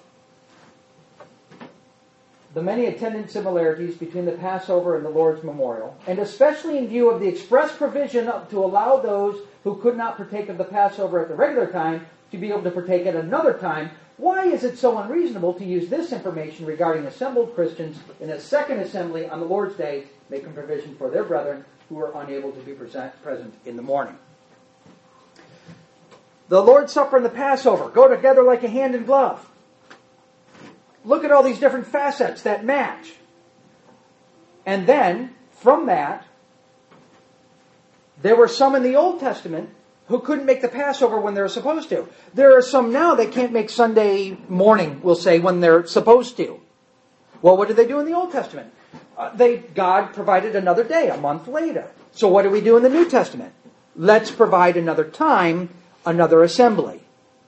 The many attendant similarities between the Passover and the Lord's memorial, and especially in view of the express provision to allow those who could not partake of the Passover at the regular time to be able to partake at another time, why is it so unreasonable to use this information regarding assembled Christians in a second assembly on the Lord's Day, making provision for their brethren who are unable to be present, present in the morning? The Lord's Supper and the Passover go together like a hand in glove. Look at all these different facets that match. And then, from that, there were some in the Old Testament who couldn't make the Passover when they were supposed to. There are some now that can't make Sunday morning, we'll say, when they're supposed to. Well, what did they do in the Old Testament? Uh, they God provided another day, a month later. So what do we do in the New Testament? Let's provide another time, another assembly.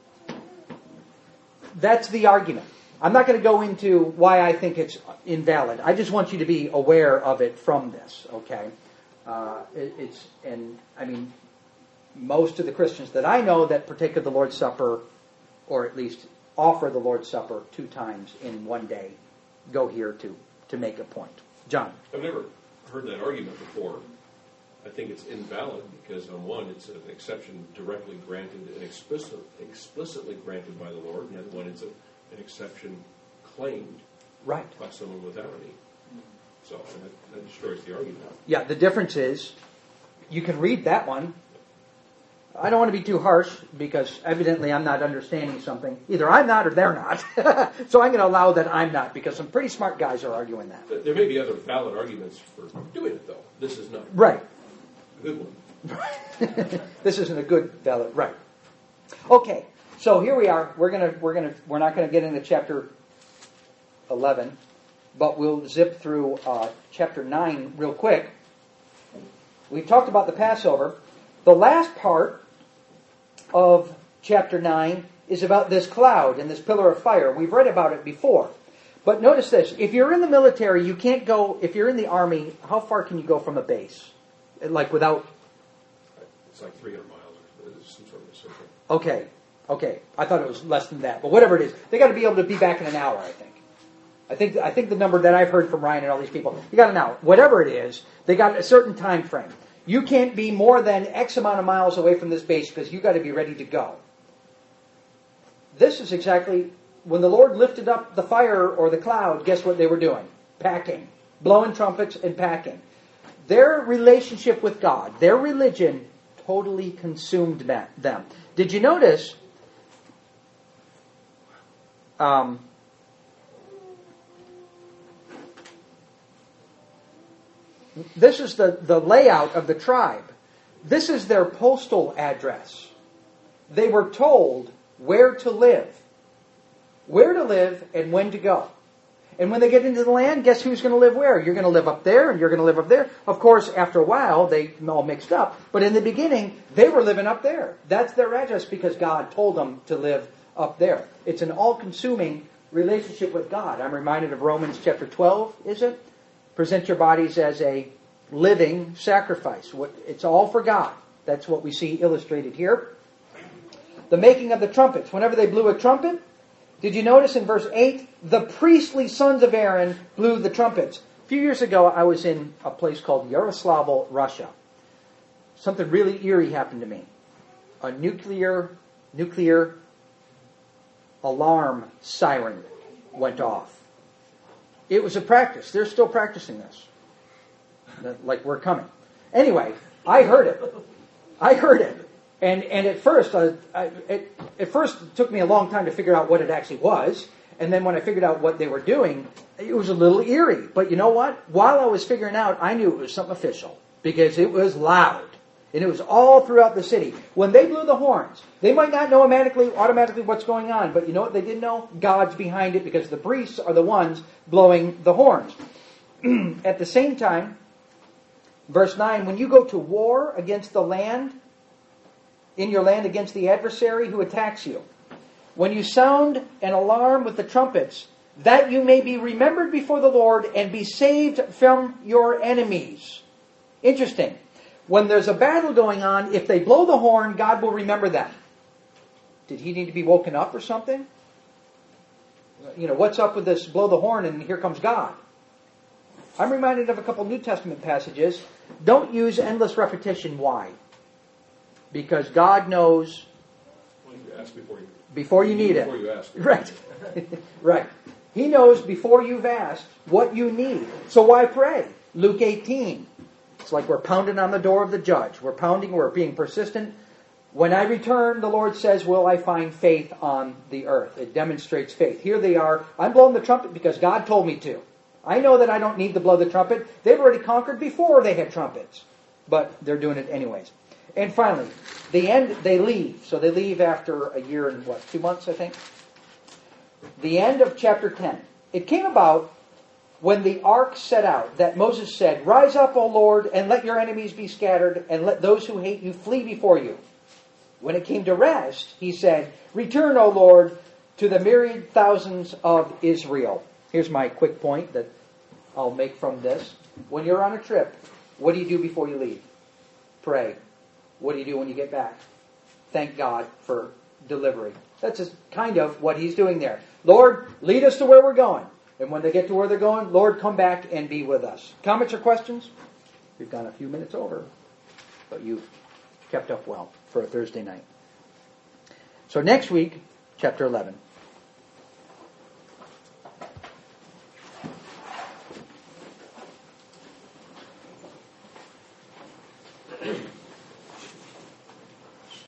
That's the argument. I'm not going to go into why I think it's invalid. I just want you to be aware of it from this, okay? Uh, it, it's, and I mean, most of the Christians that I know that partake of the Lord's Supper, or at least offer the Lord's Supper two times in one day, go here to, to make a point. John? I've never heard that argument before. I think it's invalid because, on one, it's an exception directly granted and explicit, explicitly granted by the Lord, and the other one, it's a an exception claimed right. by someone without any. So that, that destroys the argument. Yeah, the difference is, you can read that one. I don't want to be too harsh because evidently I'm not understanding something. Either I'm not or they're not. So I'm going to allow that I'm not because some pretty smart guys are arguing that. There may be other valid arguments for doing it, though. This is not right. a good one. This isn't a good valid right. Okay. So here we are. We're gonna we're gonna we're not gonna get into chapter eleven, but we'll zip through uh, chapter nine real quick. We've talked about the Passover. The last part of chapter nine is about this cloud and this pillar of fire. We've read about it before, but notice this: if you're in the military, you can't go. If you're in the army, how far can you go from a base, like without? It's like three hundred miles or some sort of a circle. Okay. Okay, I thought it was less than that, but whatever it is, they got to be able to be back in an hour. I think. I think. I think the number that I've heard from Ryan and all these people, you got an hour. Whatever it is, they got a certain time frame. You can't be more than X amount of miles away from this base because you got to be ready to go. This is exactly when the Lord lifted up the fire or the cloud. Guess what they were doing? Packing, blowing trumpets, and packing. Their relationship with God, their religion, totally consumed them. Did you notice? Um, this is the, the layout of the tribe. This is their postal address. They were told where to live. Where to live and when to go. And when they get into the land, guess who's going to live where? You're going to live up there and you're going to live up there. Of course, after a while, they all mixed up. But in the beginning, they were living up there. That's their address because God told them to live up there. It's an all-consuming relationship with God. I'm reminded of Romans chapter twelve, is it? Present your bodies as a living sacrifice. It's all for God. That's what we see illustrated here. The making of the trumpets. Whenever they blew a trumpet, did you notice in verse eight, the priestly sons of Aaron blew the trumpets. A few years ago, I was in a place called Yaroslavl, Russia. Something really eerie happened to me. A nuclear, nuclear alarm siren went off. It was a practice. They're still practicing this. Like we're coming. Anyway, I heard it. I heard it. And and at first, uh, I, it, at first it took me a long time to figure out what it actually was. And then when I figured out what they were doing, it was a little eerie. But you know what? While I was figuring out, I knew it was something official. Because it was loud. And it was all throughout the city. When they blew the horns, they might not know automatically, automatically what's going on. But you know what they did know? God's behind it because the priests are the ones blowing the horns. At the same time, verse nine, when you go to war against the land, in your land against the adversary who attacks you, when you sound an alarm with the trumpets, that you may be remembered before the Lord and be saved from your enemies. Interesting. When there's a battle going on, if they blow the horn, God will remember that. Did he need to be woken up or something? You know, what's up with this blow the horn and here comes God? I'm reminded of a couple New Testament passages. Don't use endless repetition. Why? Because God knows Well, you ask before you, before you need it. before you ask. Right. Right. He knows before you've asked what you need. So why pray? Luke eighteen. It's like we're pounding on the door of the judge. We're pounding, we're being persistent. When I return, the Lord says, will I find faith on the earth? It demonstrates faith. Here they are. I'm blowing the trumpet because God told me to. I know that I don't need to blow the trumpet. They've already conquered before they had trumpets. But they're doing it anyways. And finally, the end, they leave. So they leave after a year and what, two months, I think? The end of chapter ten. It came about when the ark set out that Moses said, rise up, O Lord, and let your enemies be scattered, and let those who hate you flee before you. When it came to rest, he said, return, O Lord, to the myriad thousands of Israel. Here's my quick point that I'll make from this. When you're on a trip, what do you do before you leave? Pray. What do you do when you get back? Thank God for delivery. That's just kind of what he's doing there. Lord, lead us to where we're going. And when they get to where they're going, Lord, come back and be with us. Comments or questions? We've gone a few minutes over, but you've kept up well for a Thursday night. So next week, chapter eleven.